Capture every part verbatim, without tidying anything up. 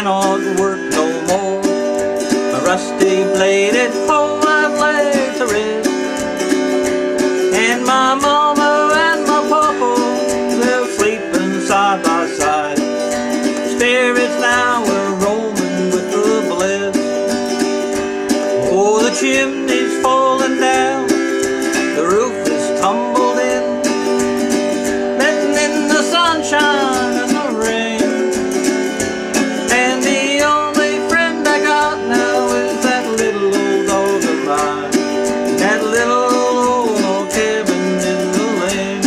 cannot work no more. My rusty bladed hoe I've laid to rest, and my mama and my papa, they're sleeping side by side. Spirits now are roaming with the blessed. Oh, the chimney's falling down, the roof is tumbled in, letting in the sunshine and the rain. And the only friend I got now is that little old dog of mine, that little old log cabin in the lane.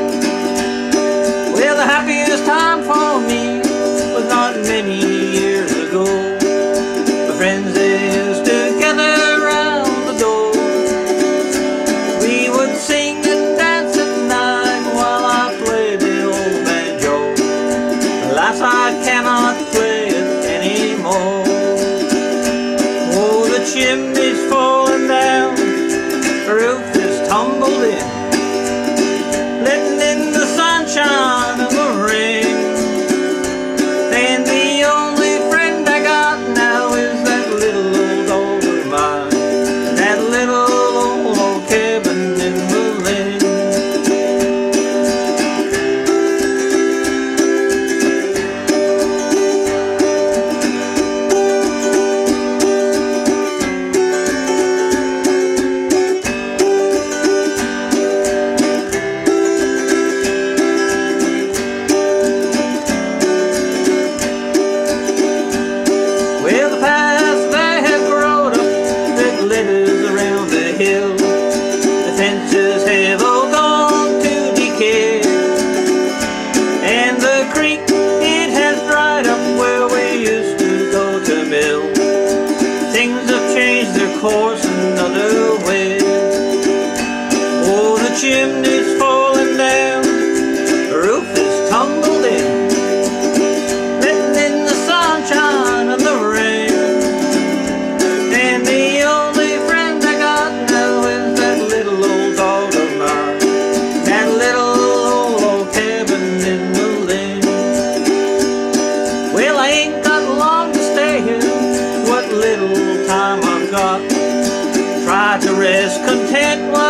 Well, the happiest time for me was not many years ago. My friends, they used to gather around the door. We would sing and dance at night while I played the old banjo. Alas, I cannot play it anymore. Oh, the chimney's falling down, the roof is tumbled in, letting in the sunshine and the rain. And the only friend I got now is that little old dog of mine, that little old log cabin in the lane. Well, the paths they have grown up, that glitters around the hill, the fences have all gone to decay, and the creek, it has dried up where we used to go to mill. Things have changed their course another way. Oh, the chimney's falling down, the roof is tumbled in, letting in the sunshine and the rain. And the only friend I got now is that little old dog of mine, that little old log cabin in the lane. Well, I ain't got long to stay here, what little time I've got, try to rest content while